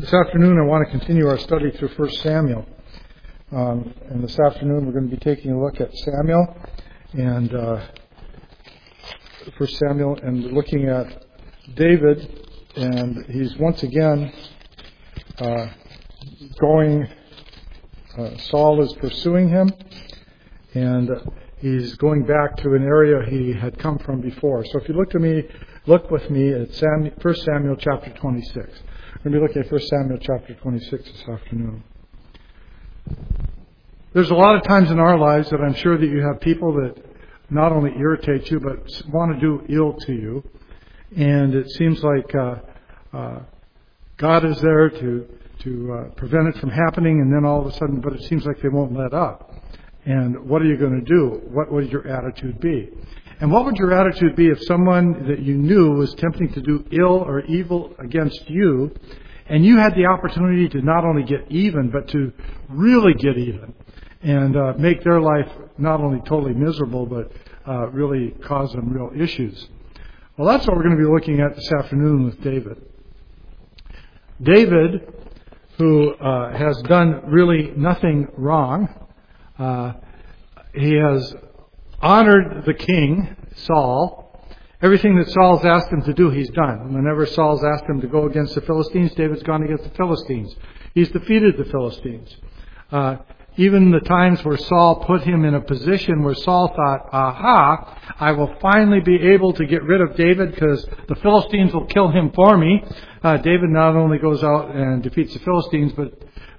This afternoon I want to continue our study through 1 Samuel. And this afternoon we're going to be taking a look at Samuel and 1 Samuel and looking at David. And he's once again Saul is pursuing him, and he's going back to an area he had come from before. So if you look with me at 1 Samuel chapter 26. We're going to be looking at 1 Samuel chapter 26 this afternoon. There's a lot of times in our lives that I'm sure that you have people that not only irritate you, but want to do ill to you. And it seems like God is there to prevent it from happening, and then all of a sudden, but it seems like they won't let up. And what are you going to do? What would your attitude be? And what would your attitude be if someone that you knew was tempting to do ill or evil against you, and you had the opportunity to not only get even, but to really get even and make their life not only totally miserable, but really cause them real issues? Well, that's what we're going to be looking at this afternoon with David. David, who has done really nothing wrong, he has honored the king, Saul. Everything that Saul's asked him to do, he's done. Whenever Saul's asked him to go against the Philistines, David's gone against the Philistines. He's defeated the Philistines. Even the times where Saul put him in a position where Saul thought, aha, I will finally be able to get rid of David because the Philistines will kill him for me. David not only goes out and defeats the Philistines, but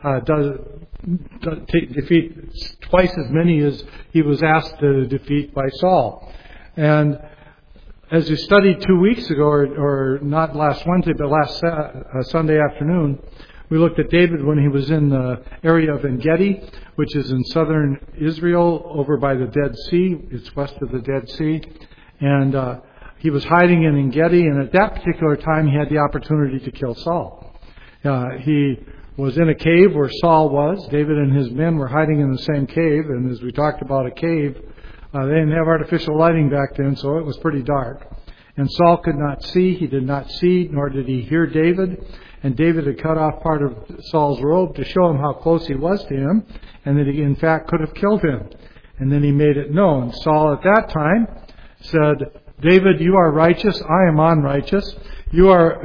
defeat twice as many as he was asked to defeat by Saul. And as we studied 2 weeks ago, or not last Wednesday, but last Sunday afternoon, we looked at David when he was in the area of En-Gedi, which is in southern Israel, over by the Dead Sea. It's west of the Dead Sea. And he was hiding in En-Gedi, and at that particular time he had the opportunity to kill Saul. He was in a cave where Saul was. David and his men were hiding in the same cave, and as we talked about a cave, they didn't have artificial lighting back then, so it was pretty dark. And Saul could not see. He did not see, nor did he hear David. And David had cut off part of Saul's robe to show him how close he was to him, and that he, in fact, could have killed him. And then he made it known. Saul at that time said, David, you are righteous. I am unrighteous. You are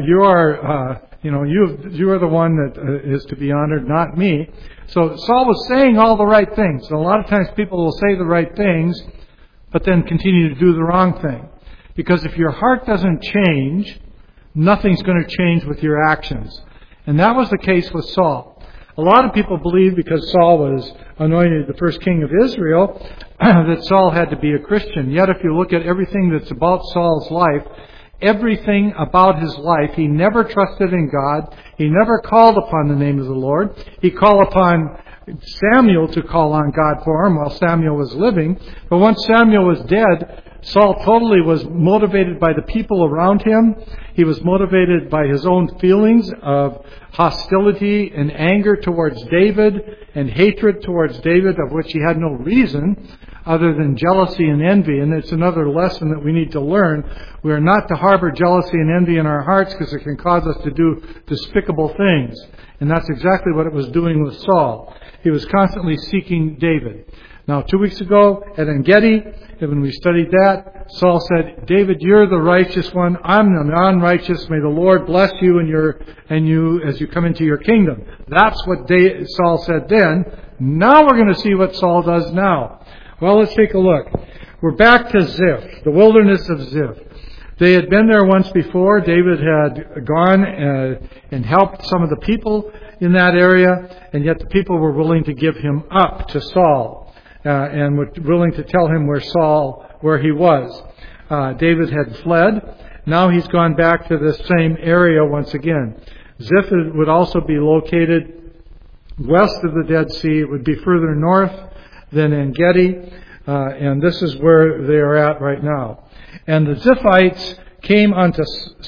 the one that is to be honored, not me. So Saul was saying all the right things. And a lot of times people will say the right things, but then continue to do the wrong thing. Because if your heart doesn't change, nothing's going to change with your actions. And that was the case with Saul. A lot of people believe because Saul was anointed the first king of Israel, that Saul had to be a Christian. Yet if you look at everything that's about Saul's life, everything about his life, he never trusted in God. He never called upon the name of the Lord. He called upon Samuel to call on God for him while Samuel was living. But once Samuel was dead, Saul totally was motivated by the people around him. He was motivated by his own feelings of hostility and anger towards David and hatred towards David, of which he had no reason other than jealousy and envy. And it's another lesson that we need to learn. We are not to harbor jealousy and envy in our hearts because it can cause us to do despicable things. And that's exactly what it was doing with Saul. He was constantly seeking David. Now, 2 weeks ago at En-Gedi, when we studied that, Saul said, David, you're the righteous one. I'm the unrighteous. May the Lord bless you and you as you come into your kingdom. That's what Saul said then. Now we're going to see what Saul does now. Well, let's take a look. We're back to Ziph, the wilderness of Ziph. They had been there once before. David had gone and helped some of the people in that area, and yet the people were willing to give him up to Saul. And were willing to tell him where he was. David had fled. Now he's gone back to this same area once again. Ziph would also be located west of the Dead Sea. It would be further north than En-Gedi. And this is where they are at right now. And the Ziphites came unto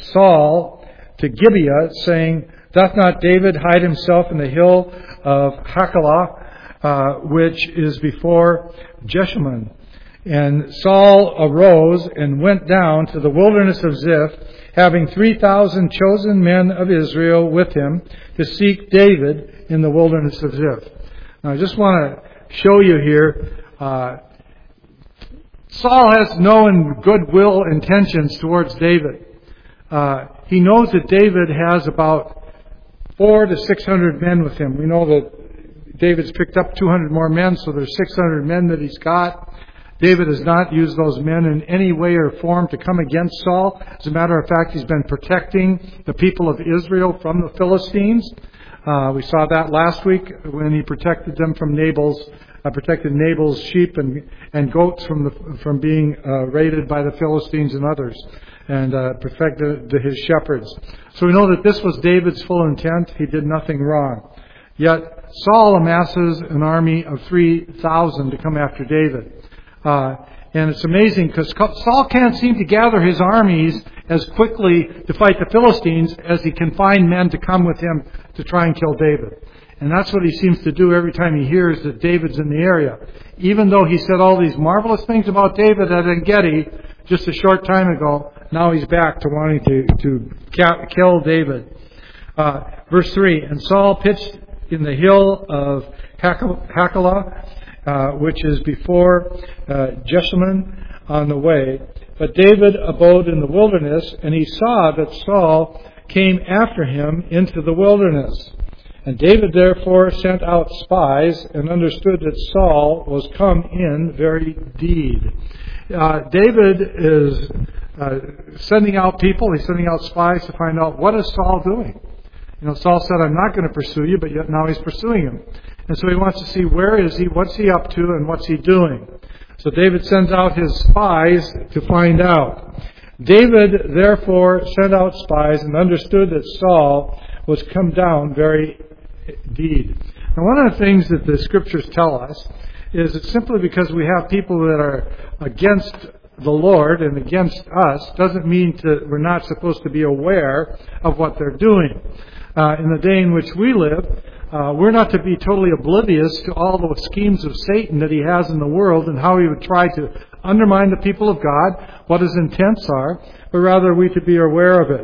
Saul to Gibeah, saying, Doth not David hide himself in the hill of Hachilah, which is before Jeshimon? And Saul arose and went down to the wilderness of Ziph, having 3,000 chosen men of Israel with him to seek David in the wilderness of Ziph. Now, I just want to show you here, Saul has no goodwill intentions towards David. He knows that David has about 400 to 600 men with him. We know that David's picked up 200 more men, so there's 600 men that he's got. David has not used those men in any way or form to come against Saul. As a matter of fact, he's been protecting the people of Israel from the Philistines. We saw that last week when he protected them from protected Nabal's sheep and goats from being raided by the Philistines and others, and protected his shepherds. So we know that this was David's full intent. He did nothing wrong. Yet Saul amasses an army of 3,000 to come after David. And it's amazing because Saul can't seem to gather his armies as quickly to fight the Philistines as he can find men to come with him to try and kill David. And that's what he seems to do every time he hears that David's in the area. Even though he said all these marvelous things about David at En-Gedi just a short time ago, now he's back to wanting to kill David. Verse 3, and Saul pitched in the hill of Hachilah, which is before Jessamine on the way. But David abode in the wilderness, and he saw that Saul came after him into the wilderness. And David therefore sent out spies, and understood that Saul was come in very deed. David is sending out people, he's sending out spies to find out what is Saul doing. Saul said, I'm not going to pursue you, but yet now he's pursuing him. And so he wants to see where is he, what's he up to, and what's he doing. So David sends out his spies to find out. David therefore sent out spies and understood that Saul was come down very deed. Now, one of the things that the Scriptures tell us is that simply because we have people that are against the Lord and against us doesn't mean that we're not supposed to be aware of what they're doing. In the day in which we live, we're not to be totally oblivious to all the schemes of Satan that he has in the world and how he would try to undermine the people of God, what his intents are, but rather we to be aware of it.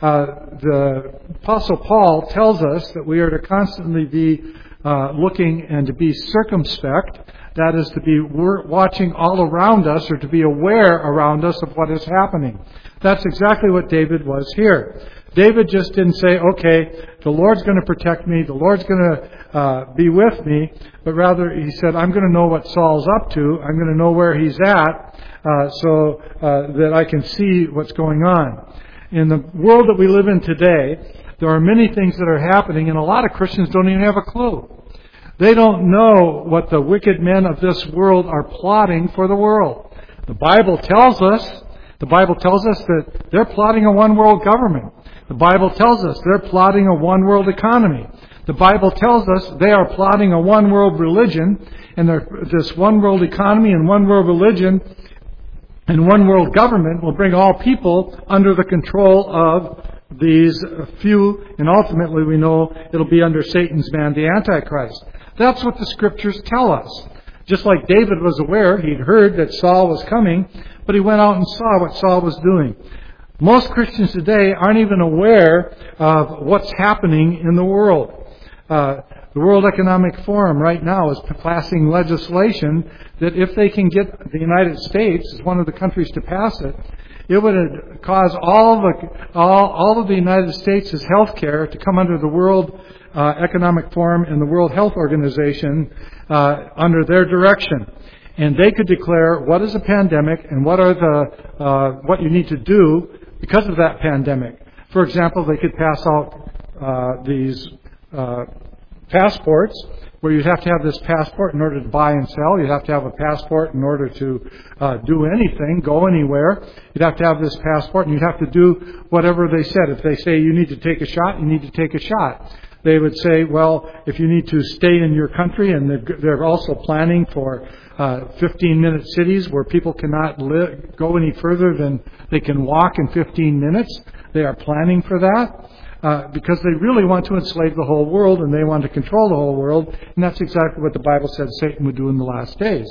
The Apostle Paul tells us that we are to constantly be looking and to be circumspect. That is to be watching all around us, or to be aware around us of what is happening. That's exactly what David was here. David just didn't say, okay, the Lord's going to protect me, the Lord's going to be with me, but rather he said, I'm going to know what Saul's up to, I'm going to know where he's at, so that I can see what's going on. In the world that we live in today, there are many things that are happening, and a lot of Christians don't even have a clue. They don't know what the wicked men of this world are plotting for the world. The Bible tells us that they're plotting a one-world government. The Bible tells us they're plotting a one-world economy. The Bible tells us they are plotting a one-world religion, and this one-world economy and one-world religion and one-world government will bring all people under the control of these few, and ultimately we know it'll be under Satan's man, the Antichrist. That's what the Scriptures tell us. Just like David was aware, he'd heard that Saul was coming, but he went out and saw what Saul was doing. Most Christians today aren't even aware of what's happening in the world. The World Economic Forum right now is passing legislation that if they can get the United States as one of the countries to pass it, it would cause all of the United States' health care to come under the World Economic Forum and the World Health Organization under their direction. And they could declare what is a pandemic and what you need to do because of that pandemic. For example, they could pass out these passports where you'd have to have this passport in order to buy and sell. You'd have to have a passport in order to do anything, go anywhere. You'd have to have this passport, and you'd have to do whatever they said. If they say you need to take a shot, you need to take a shot. They would say, well, if you need to stay in your country, and they're also planning for 15-minute cities where people cannot go any further than they can walk in 15 minutes. They are planning for that because they really want to enslave the whole world, and they want to control the whole world, and that's exactly what the Bible said Satan would do in the last days.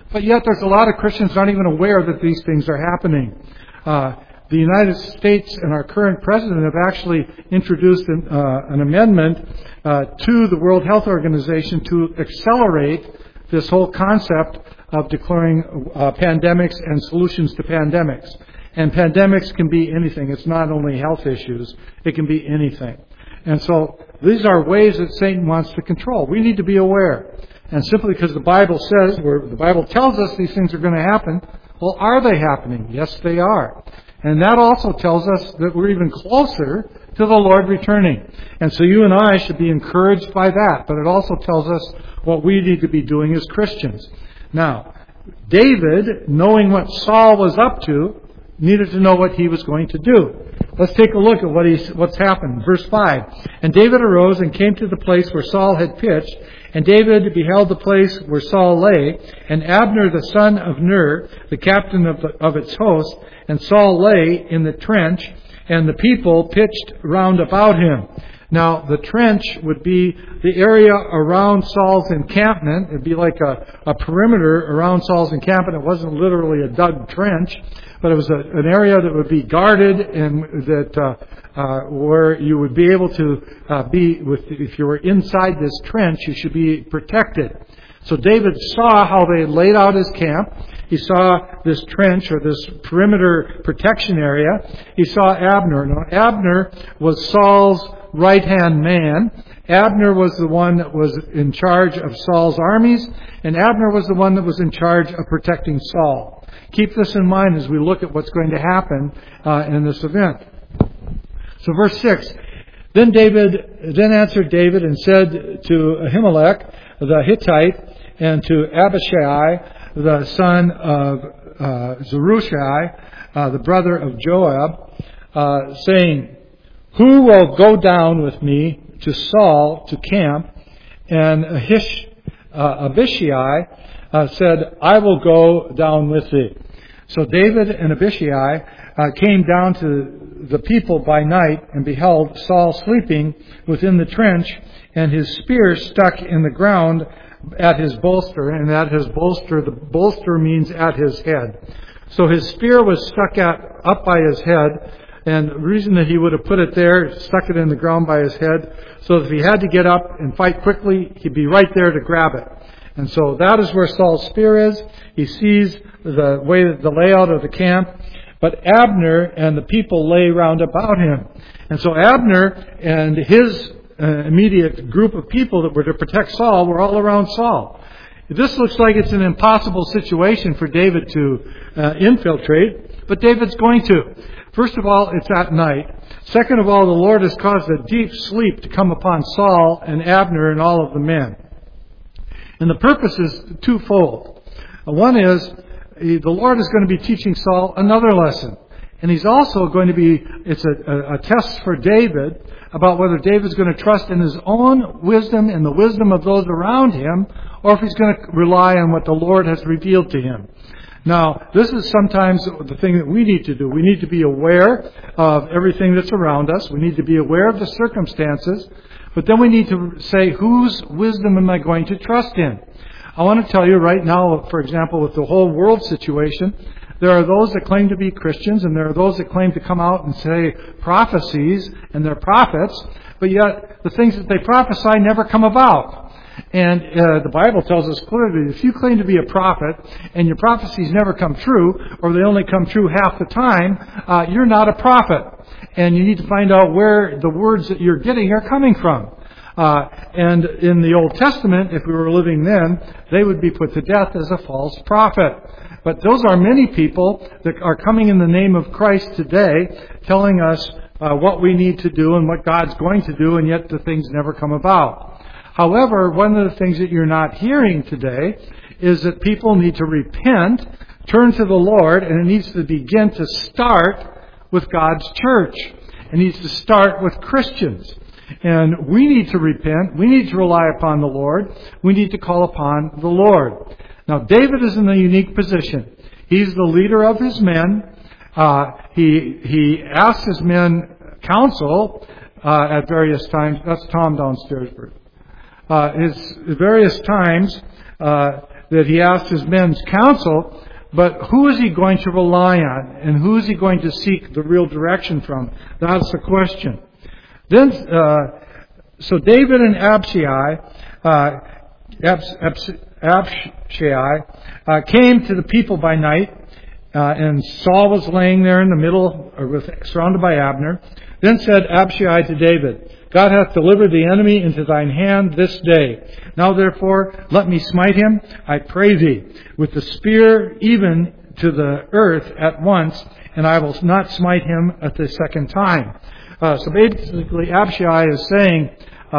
But yet there's a lot of Christians not even aware that these things are happening. The United States and our current president have actually introduced an amendment to the World Health Organization to accelerate this whole concept of declaring pandemics and solutions to pandemics. And pandemics can be anything. It's not only health issues. It can be anything. And so these are ways that Satan wants to control. We need to be aware. And simply because the Bible says, the Bible tells us these things are going to happen, well, are they happening? Yes, they are. And that also tells us that we're even closer to the Lord returning. And so you and I should be encouraged by that. But it also tells us what we need to be doing as Christians. Now, David, knowing what Saul was up to, needed to know what he was going to do. Let's take a look at what's happened. Verse 5. And David arose and came to the place where Saul had pitched. And David beheld the place where Saul lay, and Abner the son of Ner, the captain of its host, and Saul lay in the trench, and the people pitched round about him. Now, the trench would be the area around Saul's encampment. It would be like a perimeter around Saul's encampment. It wasn't literally a dug trench, but it was an area that would be guarded and that where you would be able to be with. If you were inside this trench, you should be protected. So David saw how they laid out his camp. He saw this trench or this perimeter protection area. He saw Abner. Now, Abner was Saul's right-hand man. Abner was the one that was in charge of Saul's armies, and Abner was the one that was in charge of protecting Saul. Keep this in mind as we look at what's going to happen in this event. So verse 6, Then answered David and said to Ahimelech the Hittite and to Abishai the son of Zeruiah, the brother of Joab, saying, Who will go down with me to Saul to camp? And Abishai said, I will go down with thee. So David and Abishai came down to the people by night and beheld Saul sleeping within the trench, and his spear stuck in the ground at his bolster. And at his bolster, the bolster means at his head. So his spear was stuck up by his head. And the reason that he would have put it there, stuck it in the ground by his head, so that if he had to get up and fight quickly, he'd be right there to grab it. And so that is where Saul's spear is. He sees the layout of the camp. But Abner and the people lay round about him. And so Abner and his immediate group of people that were to protect Saul were all around Saul. This looks like it's an impossible situation for David to infiltrate, but David's going to. First of all, it's at night. Second of all, the Lord has caused a deep sleep to come upon Saul and Abner and all of the men. And the purpose is twofold. One is, the Lord is going to be teaching Saul another lesson. And he's also going to be, it's a test for David about whether David's going to trust in his own wisdom and the wisdom of those around him, or if he's going to rely on what the Lord has revealed to him. Now, this is sometimes the thing that we need to do. We need to be aware of everything that's around us. We need to be aware of the circumstances. But then we need to say, whose wisdom am I going to trust in? I want to tell you right now, for example, with the whole world situation, there are those that claim to be Christians, and there are those that claim to come out and say prophecies, and they're prophets, but yet the things that they prophesy never come about. And the Bible tells us clearly, if you claim to be a prophet and your prophecies never come true, or they only come true half the time, you're not a prophet. And you need to find out where the words that you're getting are coming from. And in the Old Testament, if we were living then, they would be put to death as a false prophet. But those are many people that are coming in the name of Christ today, telling us what we need to do and what God's going to do, and yet the things never come about. However, one of the things that you're not hearing today is that people need to repent, turn to the Lord, and it needs to begin to start with God's church. It needs to start with Christians. And we need to repent. We need to rely upon the Lord. We need to call upon the Lord. Now, David is in a unique position. He's the leader of his men. He asks his men counsel at various times. That's Tom downstairs, Bert. His various times that he asked his men's counsel, but who is he going to rely on? And who is he going to seek the real direction from? That's the question. Then, so David and Abishai came to the people by night, and Saul was laying there in the middle, surrounded by Abner. Then said Abishai to David, God hath delivered the enemy into thine hand this day. Now therefore, let me smite him, I pray thee, with the spear even to the earth at once, and I will not smite him at the second time. So basically, Abishai is saying,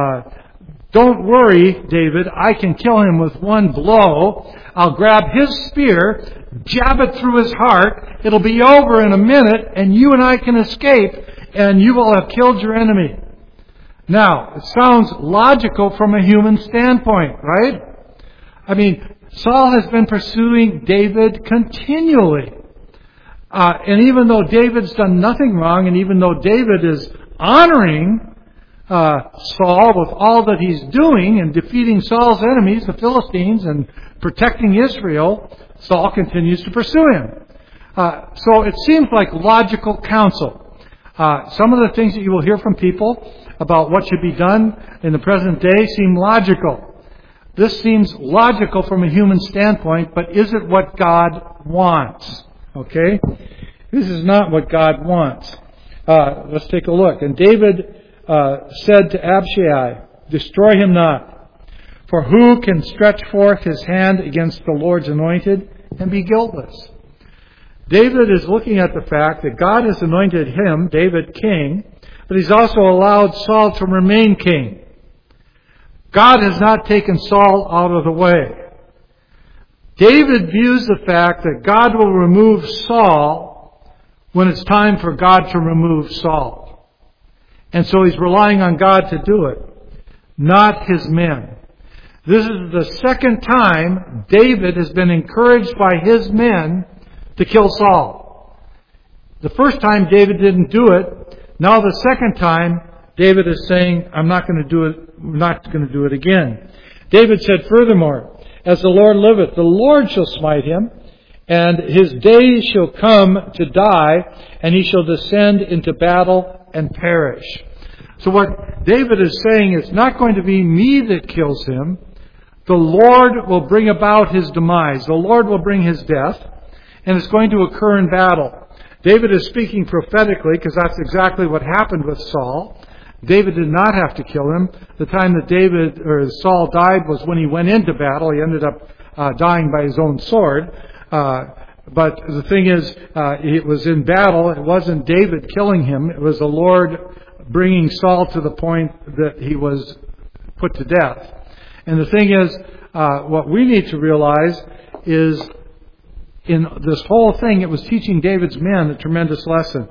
don't worry, David, I can kill him with one blow. I'll grab his spear, jab it through his heart, it'll be over in a minute, and you and I can escape, and you will have killed your enemy. Now, it sounds logical from a human standpoint, right? I mean, Saul has been pursuing David continually. And even though David's done nothing wrong, and even though David is honoring Saul with all that he's doing and defeating Saul's enemies, the Philistines, and protecting Israel, Saul continues to pursue him. So it seems like logical counsel. Some of the things that you will hear from people about what should be done in the present day seem logical. This seems logical from a human standpoint, but is it what God wants? Okay? This is not what God wants. Let's take a look. And David said to Abishai, destroy him not, for who can stretch forth his hand against the Lord's anointed and be guiltless? David is looking at the fact that God has anointed him, David, king, but he's also allowed Saul to remain king. God has not taken Saul out of the way. David views the fact that God will remove Saul when it's time for God to remove Saul. And so he's relying on God to do it, not his men. This is the second time David has been encouraged by his men to kill Saul. The first time David didn't do it. Now the second time David is saying, I'm not going to do it, we're not going to do it again. David said furthermore, as the Lord liveth, the Lord shall smite him, and his days shall come to die, and he shall descend into battle and perish. So what David is saying, it's not going to be me that kills him. The Lord will bring about his demise. The Lord will bring his death, and it's going to occur in battle. David is speaking prophetically because that's exactly what happened with Saul. David did not have to kill him. The time that Saul died was when he went into battle. He ended up dying by his own sword. But the thing is, it was in battle. It wasn't David killing him. It was the Lord bringing Saul to the point that he was put to death. And the thing is, what we need to realize is in this whole thing, it was teaching David's men a tremendous lesson.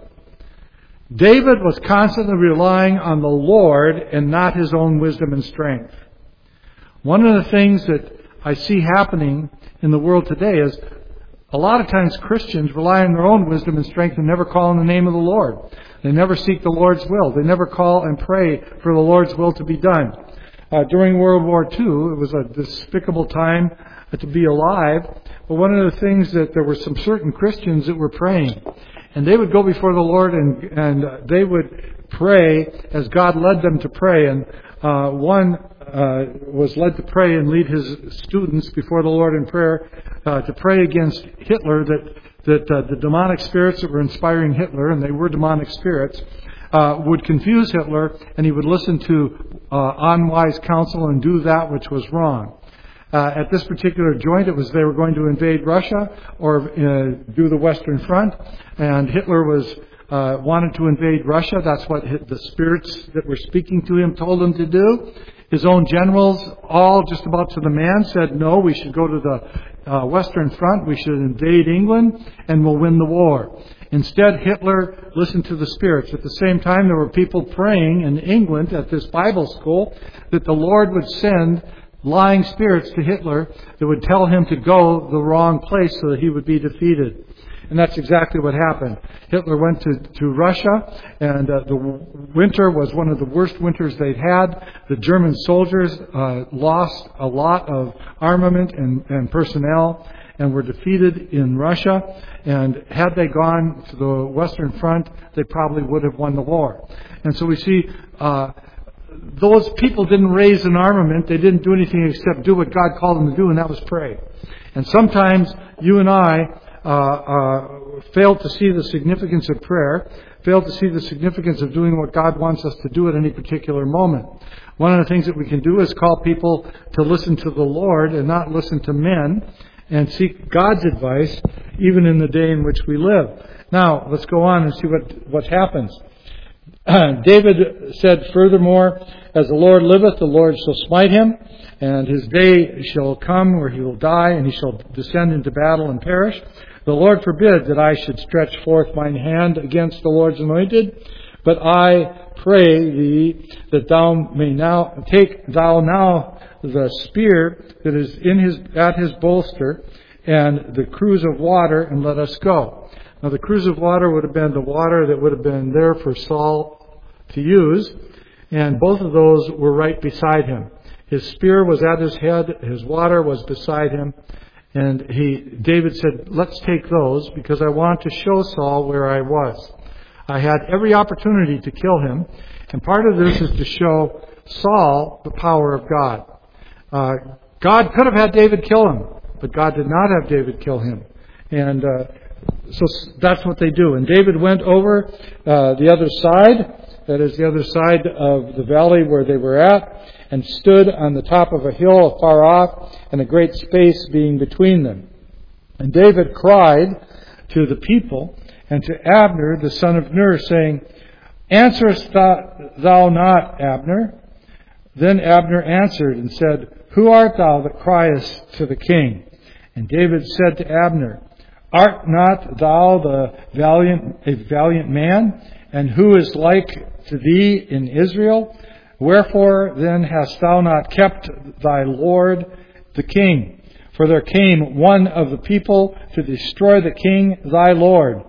David was constantly relying on the Lord and not his own wisdom and strength. One of the things that I see happening in the world today is a lot of times Christians rely on their own wisdom and strength and never call on the name of the Lord. They never seek the Lord's will. They never call and pray for the Lord's will to be done. During World War II, it was a despicable time to be alive. But one of the things that there were some certain Christians that were praying. And they would go before the Lord and they would pray as God led them to pray. And one was led to pray and lead his students before the Lord in prayer to pray against Hitler, that the demonic spirits that were inspiring Hitler, and they were demonic spirits, would confuse Hitler, and he would listen to unwise counsel and do that which was wrong. At this particular joint, it was they were going to invade Russia or do the Western Front, and Hitler wanted to invade Russia. That's what the spirits that were speaking to him told him to do. His own generals, all just about to the man, said, no, we should go to the Western Front, we should invade England, and we'll win the war. Instead, Hitler listened to the spirits. At the same time, there were people praying in England at this Bible school that the Lord would send lying spirits to Hitler that would tell him to go the wrong place so that he would be defeated. and that's exactly what happened. Hitler went to Russia, and the winter was one of the worst winters they'd had. The German soldiers lost a lot of armament and personnel and were defeated in Russia. And had they gone to the Western Front, they probably would have won the war. And so we see those people didn't raise an armament. They didn't do anything except do what God called them to do, and that was pray. And sometimes you and I fail to see the significance of prayer, fail to see the significance of doing what God wants us to do at any particular moment. One of the things that we can do is call people to listen to the Lord and not listen to men, and seek God's advice even in the day in which we live. Now, let's go on and see what happens. David said, furthermore, as the Lord liveth, the Lord shall smite him, and his day shall come where he will die, and he shall descend into battle and perish. The Lord forbid that I should stretch forth mine hand against the Lord's anointed, but I pray thee that thou may now take thou now the spear that is at his bolster and the cruse of water, and let us go. Now the cruse of water would have been the water that would have been there for Saul to use, and both of those were right beside him. His spear was at his head, his water was beside him, and David said, let's take those, because I want to show Saul where I was. I had every opportunity to kill him, and part of this is to show Saul the power of God. God could have had David kill him, but God did not have David kill him. And so that's what they do. And David went over the other side, that is the other side of the valley where they were at, and stood on the top of a hill afar off, and a great space being between them. And David cried to the people and to Abner, the son of Ner, saying, Answerest thou not, Abner? Then Abner answered and said, Who art thou that criest to the king? And David said to Abner, Art not thou a valiant man? And who is like to thee in Israel? Wherefore then hast thou not kept thy lord the king? For there came one of the people to destroy the king thy lord.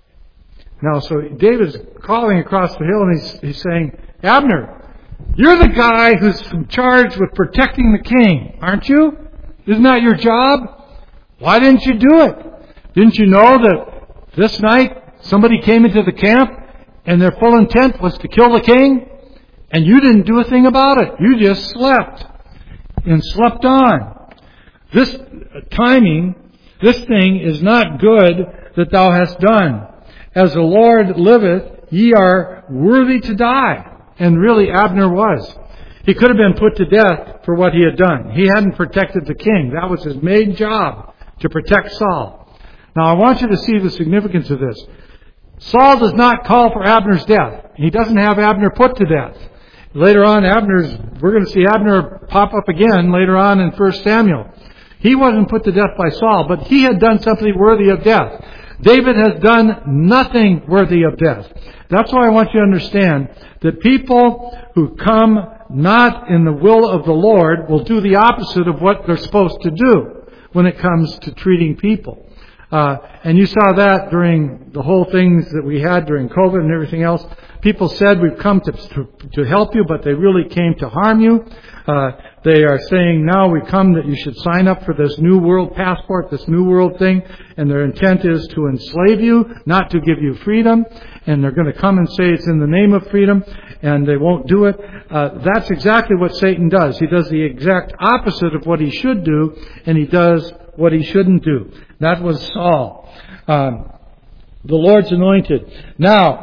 Now, so David's calling across the hill, and he's saying, Abner, you're the guy who's charged with protecting the king, aren't you? Isn't that your job? Why didn't you do it? Didn't you know that this night somebody came into the camp and their full intent was to kill the king? And you didn't do a thing about it. You just slept and slept on. This timing, this thing is not good that thou hast done. As the Lord liveth, ye are worthy to die. And really, Abner was. He could have been put to death for what he had done. He hadn't protected the king. That was his main job, to protect Saul. Now, I want you to see the significance of this. Saul does not call for Abner's death. He doesn't have Abner put to death. Later on, we're going to see Abner pop up again later on in 1 Samuel. He wasn't put to death by Saul, but he had done something worthy of death. David has done nothing worthy of death. That's why I want you to understand that people who come not in the will of the Lord will do the opposite of what they're supposed to do when it comes to treating people. And you saw that during the whole things that we had during COVID and everything else. People said we've come to help you, but they really came to harm you. They are saying now we come that you should sign up for this new world passport, this new world thing, and their intent is to enslave you, not to give you freedom. And they're going to come and say it's in the name of freedom, and they won't do it. That's exactly what Satan does. He does the exact opposite of what he should do, and he does what he shouldn't do. That was Saul, the Lord's anointed. Now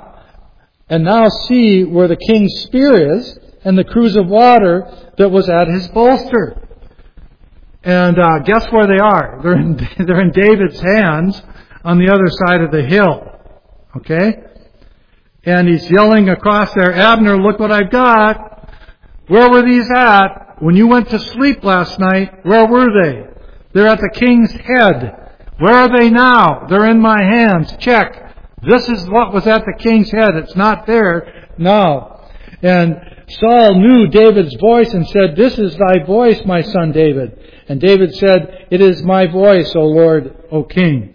see where the king's spear is, and the cruse of water that was at his bolster. And guess where they are? They're in David's hands on the other side of the hill. Okay? And he's yelling across there, Abner, look what I've got. Where were these at? When you went to sleep last night, where were they? They're at the king's head. Where are they now? They're in my hands. Check. This is what was at the king's head. It's not there now. And Saul knew David's voice and said, This is thy voice, my son David. And David said, It is my voice, O Lord, O King.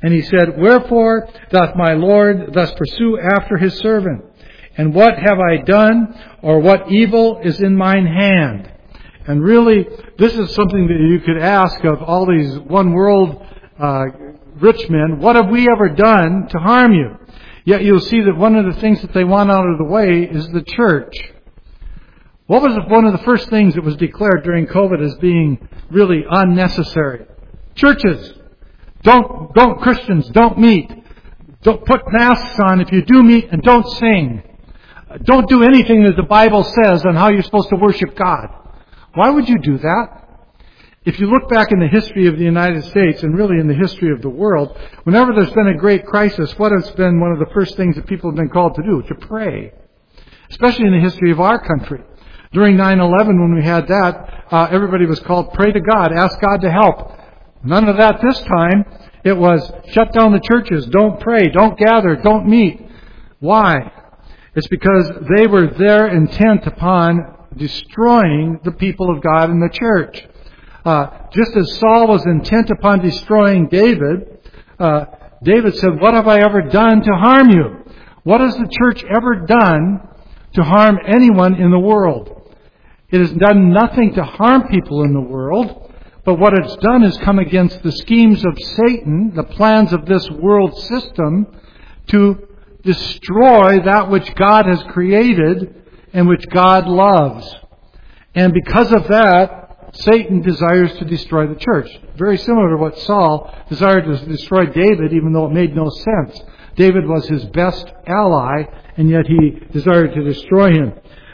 And he said, Wherefore doth my Lord thus pursue after his servant? And what have I done, or what evil is in mine hand? And really, this is something that you could ask of all these one world rich men. What have we ever done to harm you? Yet you'll see that one of the things that they want out of the way is the church. What was one of the first things that was declared during COVID as being really unnecessary? Churches. Christians, don't meet. Don't put masks on if you do meet, and don't sing. Don't do anything that the Bible says on how you're supposed to worship God. Why would you do that? If you look back in the history of the United States, and really in the history of the world, whenever there's been a great crisis, what has been one of the first things that people have been called to do? To pray. Especially in the history of our country. During 9/11, when we had that, everybody was called, pray to God, ask God to help. None of that this time. It was, shut down the churches, don't pray, don't gather, don't meet. Why? It's because they were there intent upon destroying the people of God in the church. Just as Saul was intent upon destroying David, David said, what have I ever done to harm you? What has the church ever done to harm anyone in the world? It has done nothing to harm people in the world, but what it's done is come against the schemes of Satan, the plans of this world system, to destroy that which God has created and which God loves. And because of that, Satan desires to destroy the church. Very similar to what Saul desired to destroy David, even though it made no sense. David was his best ally, and yet he desired to destroy him.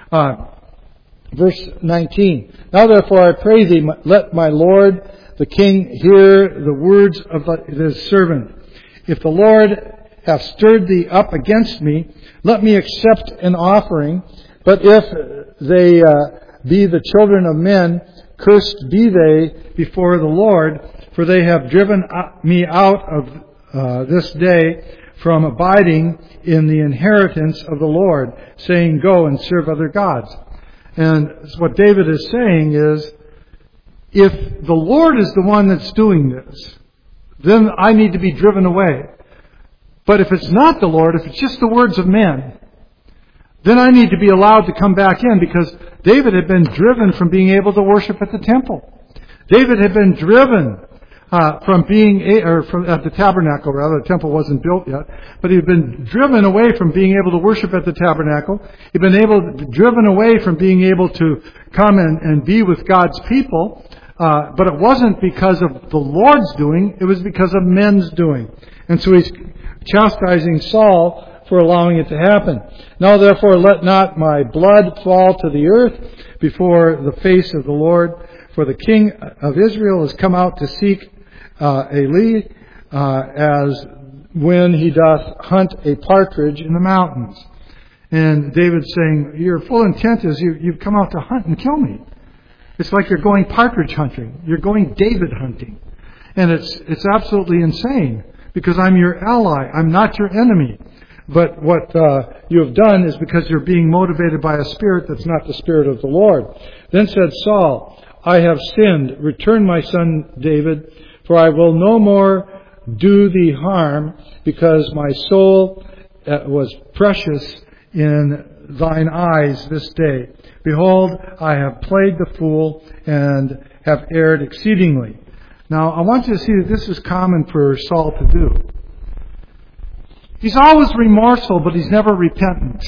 Verse 19. Now therefore I pray thee, let my Lord the king hear the words of his servant. If the Lord hath stirred thee up against me, let me accept an offering. But if they be the children of men, cursed be they before the Lord, for they have driven me out of this day from abiding in the inheritance of the Lord, saying, Go and serve other gods. And what David is saying is, if the Lord is the one that's doing this, then I need to be driven away. But if it's not the Lord, if it's just the words of men, then I need to be allowed to come back in, because David had been driven from being able to worship at the temple. David had been driven from being, or from at the tabernacle rather. The temple wasn't built yet, but he'd been driven away from being able to worship at the tabernacle. He'd been driven away from being able to come and be with God's people. But it wasn't because of the Lord's doing; it was because of men's doing. And so he's chastising Saul for allowing it to happen. Now therefore let not my blood fall to the earth before the face of the Lord, for the king of Israel has come out to seek Eli, as when he doth hunt a partridge in the mountains. And David's saying, your full intent is you've come out to hunt and kill me. It's like you're going partridge hunting. You're going David hunting. And it's absolutely insane, because I'm your ally. I'm not your enemy. But what you have done is because you're being motivated by a spirit that's not the Spirit of the Lord. Then said Saul, I have sinned. Return my son David, for I will no more do thee harm, because my soul was precious in thine eyes this day. Behold, I have played the fool and have erred exceedingly. Now, I want you to see that this is common for Saul to do. He's always remorseful, but he's never repentant.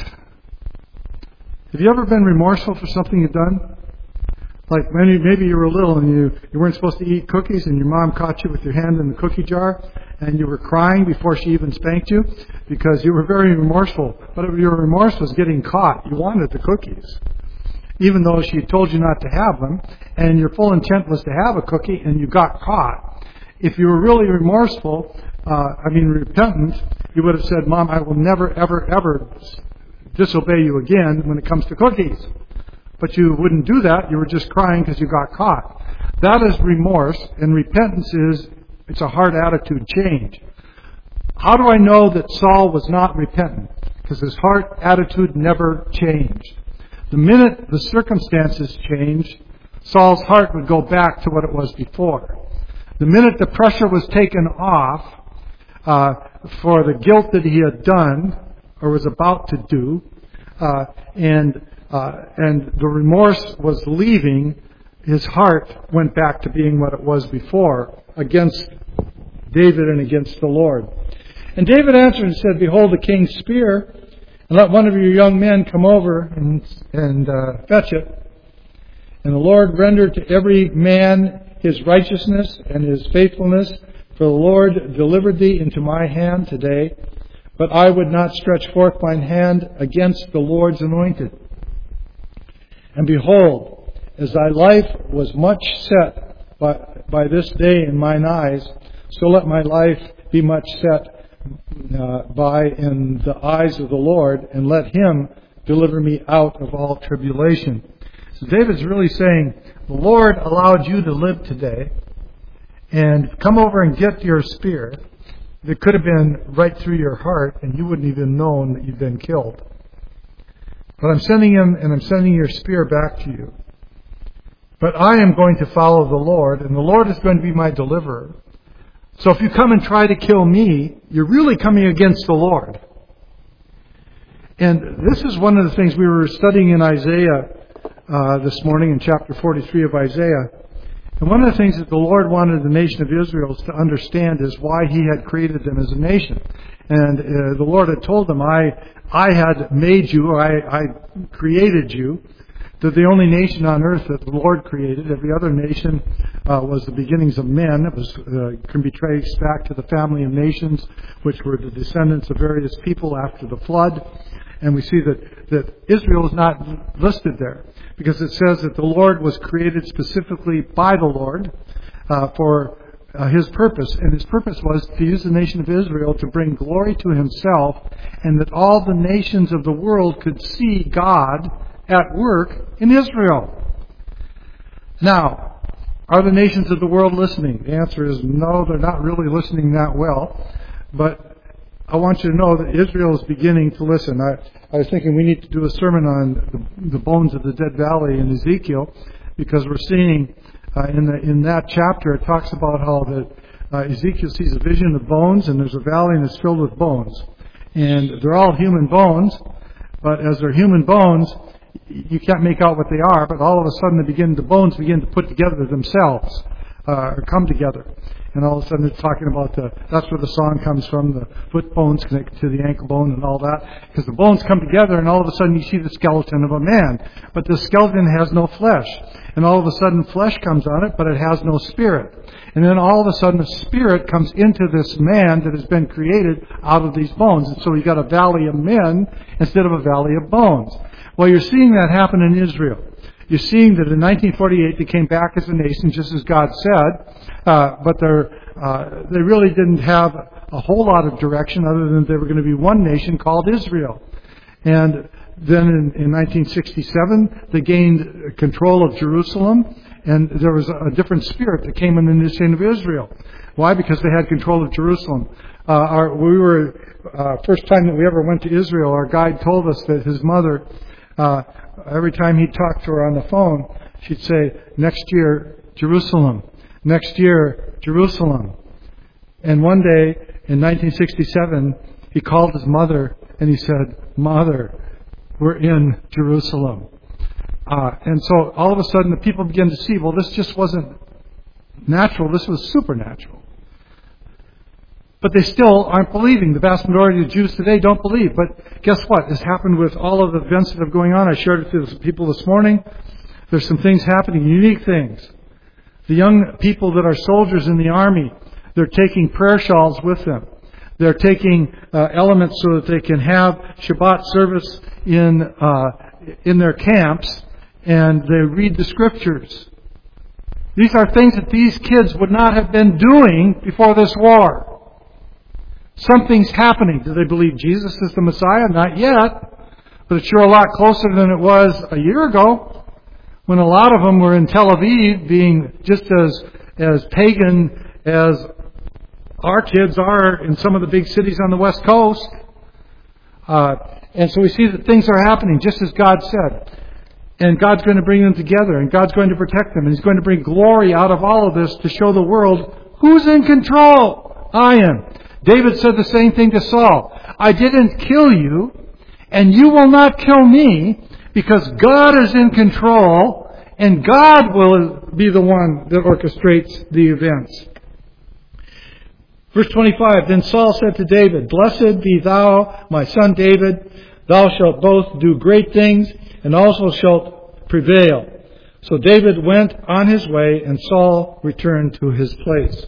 Have you ever been remorseful for something you've done? Like maybe you were little and you weren't supposed to eat cookies, and your mom caught you with your hand in the cookie jar, and you were crying before she even spanked you because you were very remorseful. But your remorse was getting caught. You wanted the cookies, even though she told you not to have them, and your full intent was to have a cookie, and you got caught. If you were really remorseful, repentant, you would have said, Mom, I will never, ever, ever disobey you again when it comes to cookies. But you wouldn't do that. You were just crying because you got caught. That is remorse, and repentance it's a hard attitude change. How do I know that Saul was not repentant? Because his heart attitude never changed. The minute the circumstances changed, Saul's heart would go back to what it was before. The minute the pressure was taken off, for the guilt that he had done or was about to do, and the remorse was leaving, his heart went back to being what it was before, against David and against the Lord. And David answered and said, "Behold the king's spear, and let one of your young men come over and fetch it. And the Lord rendered to every man his righteousness and his faithfulness, for the Lord delivered thee into my hand today. But I would not stretch forth mine hand against the Lord's anointed. And behold, as thy life was much set by this day in mine eyes, so let my life be much set by in the eyes of the Lord, and let him deliver me out of all tribulation." So David's really saying, the Lord allowed you to live today, and come over and get your spear that could have been right through your heart, and you wouldn't even known that you'd been killed. But I'm sending him, and I'm sending your spear back to you. But I am going to follow the Lord, and the Lord is going to be my deliverer. So if you come and try to kill me, you're really coming against the Lord. And this is one of the things we were studying in Isaiah this morning, in chapter 43 of Isaiah. And one of the things that the Lord wanted the nation of Israel to understand is why He had created them as a nation. And the Lord had told them, I had made you, I created you. They're the only nation on earth that the Lord created. Every other nation was the beginnings of men. It can be traced back to the family of nations, which were the descendants of various people after the flood. And we see that Israel is not listed there, because it says that the Lord was created specifically by the Lord for His purpose. And His purpose was to use the nation of Israel to bring glory to Himself, and that all the nations of the world could see God at work in Israel. Now, are the nations of the world listening? The answer is no, they're not really listening that well. But I want you to know that Israel is beginning to listen. I was thinking we need to do a sermon on the bones of the dead valley in Ezekiel, because we're seeing in that chapter it talks about how that Ezekiel sees a vision of bones, and there's a valley and it's filled with bones. And they're all human bones, but as they're human bones, you can't make out what they are, but all of a sudden the bones begin to put together themselves, or come together. And all of a sudden it's talking about that's where the song comes from, the foot bones connected to the ankle bone and all that, because the bones come together and all of a sudden you see the skeleton of a man. But the skeleton has no flesh. And all of a sudden flesh comes on it, but it has no spirit. And then all of a sudden the spirit comes into this man that has been created out of these bones. And so you got a valley of men instead of a valley of bones. Well, you're seeing that happen in Israel. You're seeing that in 1948 they came back as a nation, just as God said, but they really didn't have a whole lot of direction other than they were going to be one nation called Israel. And then in 1967 they gained control of Jerusalem, and there was a different spirit that came in the nation of Israel. Why? Because they had control of Jerusalem. First time that we ever went to Israel, our guide told us that his mother, every time he talked to her on the phone, she'd say, "Next year, Jerusalem. Next year, Jerusalem." And one day, in 1967, he called his mother and he said, "Mother, we're in Jerusalem." And so all of a sudden the people began to see, well, this just wasn't natural, this was supernatural. But they still aren't believing. The vast majority of Jews today don't believe. But guess what? This happened with all of the events that are going on. I shared it with people this morning. There's some things happening, unique things. The young people that are soldiers in the army, they're taking prayer shawls with them. They're taking elements so that they can have Shabbat service in their camps, and they read the Scriptures. These are things that these kids would not have been doing before this war. Something's happening. Do they believe Jesus is the Messiah? Not yet. But it's sure a lot closer than it was a year ago, when a lot of them were in Tel Aviv being just as pagan as our kids are in some of the big cities on the West Coast. And so we see that things are happening just as God said. And God's going to bring them together, and God's going to protect them, and He's going to bring glory out of all of this to show the world who's in control. I am. David said the same thing to Saul. I didn't kill you, and you will not kill me, because God is in control, and God will be the one that orchestrates the events. Verse 25, Then Saul said to David, Blessed be thou, my son David. Thou shalt both do great things, and also shalt prevail. So David went on his way, and Saul returned to his place.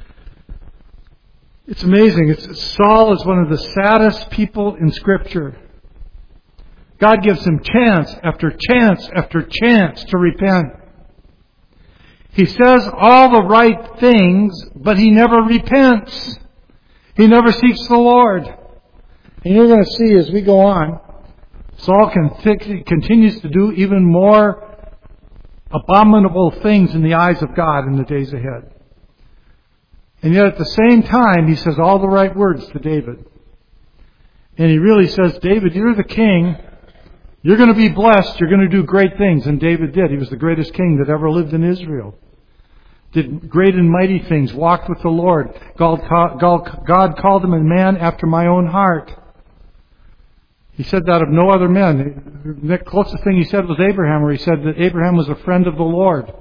It's amazing. Saul is one of the saddest people in Scripture. God gives him chance after chance after chance to repent. He says all the right things, but he never repents. He never seeks the Lord. And you're going to see as we go on, Saul continues to do even more abominable things in the eyes of God in the days ahead. And yet at the same time, he says all the right words to David. And he really says, David, you're the king. You're going to be blessed. You're going to do great things. And David did. He was the greatest king that ever lived in Israel. Did great and mighty things. Walked with the Lord. God called him a man after my own heart. He said that of no other men. The closest thing he said was Abraham, where he said that Abraham was a friend of the Lord.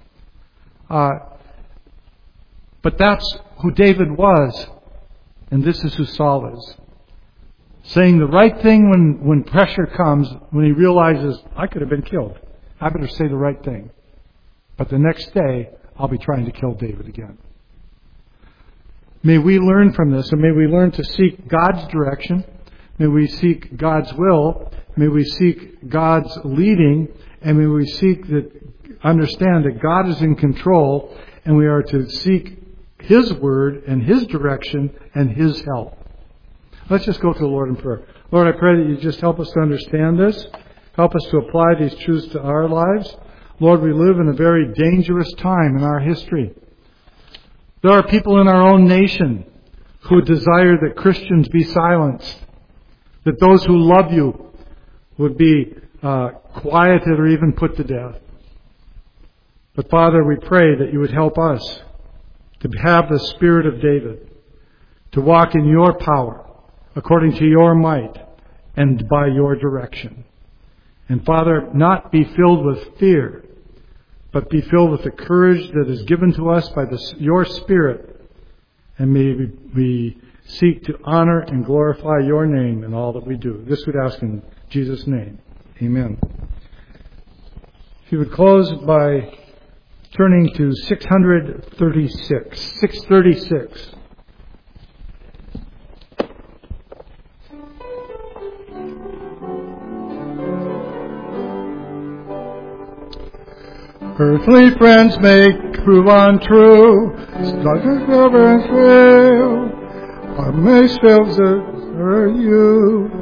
But that's who David was. And this is who Saul is. Saying the right thing when pressure comes, when he realizes, I could have been killed. I better say the right thing. But the next day, I'll be trying to kill David again. May we learn from this, and may we learn to seek God's direction. May we seek God's will. May we seek God's leading. And may we understand that God is in control, and we are to seek His word and His direction and His help. Let's just go to the Lord in prayer. Lord, I pray that you just help us to understand this. Help us to apply these truths to our lives. Lord, we live in a very dangerous time in our history. There are people in our own nation who desire that Christians be silenced, that those who love you would be quieted or even put to death. But Father, we pray that you would help us to have the spirit of David, to walk in your power, according to your might, and by your direction. And Father, not be filled with fear, but be filled with the courage that is given to us by your Spirit. And may we seek to honor and glorify your name in all that we do. This we'd ask in Jesus' name. Amen. If you would close by turning to 636. Earthly friends may prove untrue, struggles never fail. Our may selves are you.